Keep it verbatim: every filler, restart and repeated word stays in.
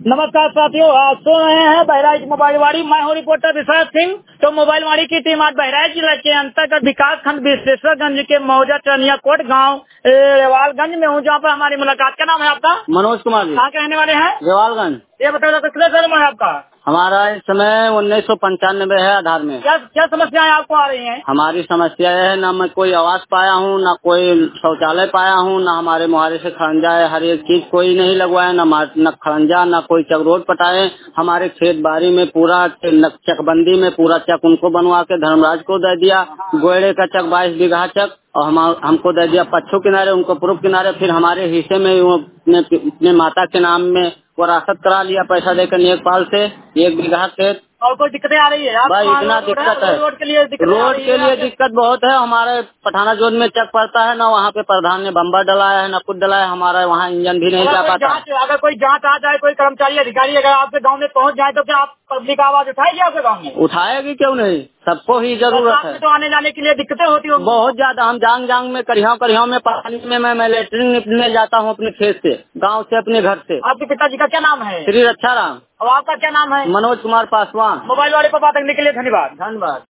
नमस्कार साथियों, आप सुन रहे हैं बहराइच मोबाइल वाड़ी। मैं हूँ रिपोर्टर विश्वास सिंह। तो मोबाइल वाड़ी की टीम आज बहराइच जिला के अंतर्गत विकास खंड विश्वेश्वरगंज के मौजा चनिया कोट गाँव रेवालगंज में हूँ, जहाँ पर हमारी मुलाकात। क्या नाम है आपका? मनोज कुमार जी। कहाँ के रहने वाले हैं? रेवालगंज। ये बताओ कितने साल में है आपका? हमारा इस समय उन्नीस सौ पंचानबे है आधार में। क्या क्या समस्याएं आपको आ रही हैं? हमारी समस्या है, न मैं कोई आवास पाया हूँ, न कोई शौचालय पाया हूँ, न हमारे मुहारे से खड़ंजा है, हर एक चीज कोई नहीं लगवाया, न न खड़ंजा, न कोई चक रोड पटाए। हमारे खेत बाड़ी में पूरा चकबंदी में पूरा चक उनको बनवा के धर्मराज को दे दिया। गोयड़े का चक बाईस बीघा चक और हम हमको दे दिया पच्छू किनारे, उनको पूर्व किनारे। फिर हमारे हिस्से में वो अपने, अपने माता के नाम में वरासत करा लिया पैसा देकर नेकपाल से, एक बीघा खेत। और कोई दिक्कतें आ रही है? भाई इतना दिक्कत है, रोड के लिए दिक्कत रोड के लिए दिक्कत बहुत है। हमारे पठाना जोन में चक पड़ता है, न वहाँ पे प्रधान ने बम्बर डलाया है, न कुछ डलाया है। हमारा वहाँ इंजन भी नहीं जा पाता। अगर कोई जांच आ जाए, कोई कर्मचारी अधिकारी अगर आपके गांव में पहुंच जाए, तो क्या आप पब्लिक आवाज उठाएगी आपके गांव में? उठाएगी क्यों नहीं, सबको ही जरूरत है। तो आने जाने के लिए दिक्कतें होती होंगी बहुत ज्यादा। हम जांग जांग में करियाव करियाव में पानी में मैं, मैं लेटरिन निकलने जाता हूँ अपने खेत से, गाँव से, अपने घर से। आपके पिताजी का क्या नाम है? श्री रक्षा राम। और आपका क्या नाम है? मनोज कुमार पासवान। मोबाइल वाले पर बात करने के लिए धन्यवाद। धन्यवाद।